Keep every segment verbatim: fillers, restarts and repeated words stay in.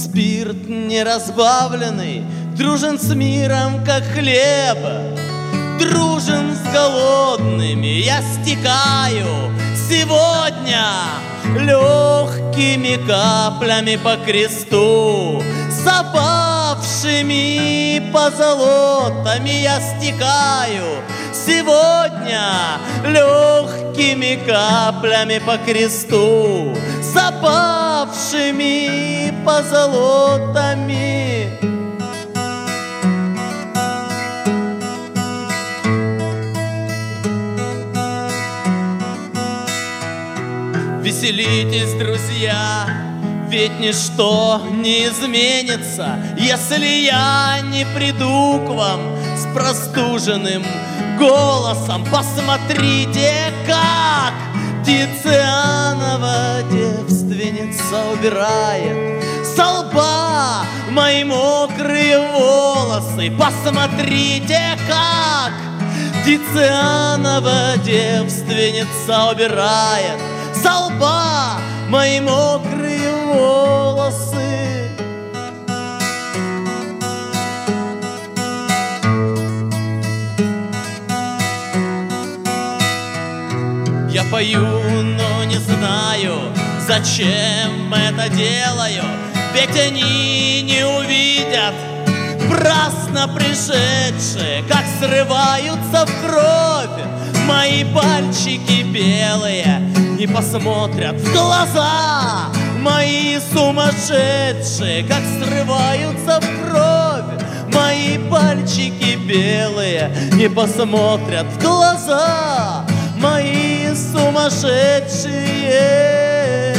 Спирт неразбавленный дружен с миром, как хлеба. Дружен с голодными, я стекаю сегодня легкими каплями по кресту. С опавшими позолотами я стекаю сегодня легкими каплями по кресту. С опавшими позолотами. Веселитесь, друзья, ведь ничто не изменится, если я не приду к вам с простуженным голосом. Посмотрите, как Тицианова девственница убирает со лба мои мокрые волосы. Посмотрите, как Тицианова девственница убирает со лба мои мокрые волосы. Я пою, но не знаю, зачем это делаю, ведь они не увидят, праздно пришедшие, как срываются в кровь мои пальчики белые, не посмотрят в глаза мои сумасшедшие, как срываются в кровь мои пальчики белые, не посмотрят в глаза мои сумасшедшие.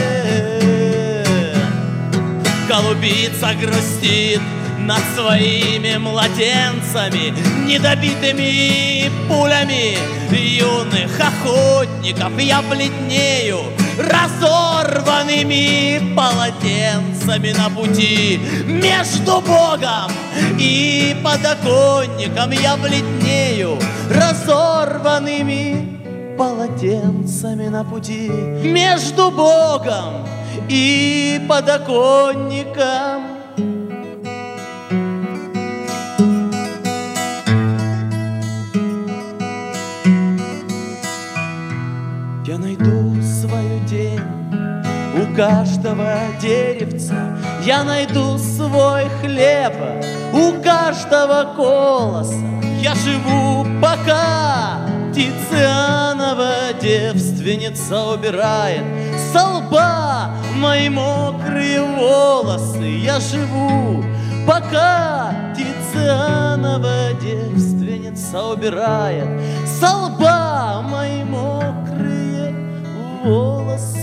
Голубица грустит над своими младенцами, недобитыми пулями юных охотников. Я бледнею разорванными полотенцами на пути между Богом и подоконником. Я бледнею разорванными полотенцами на пути между Богом и подоконником. Я найду свою тень у каждого деревца, я найду свой хлеб у каждого колоса. Я живу, пока Тицианова девственница убирает со лба мои мокрые волосы. Я живу, пока Тицианова девственница убирает со лба мои мокрые волосы.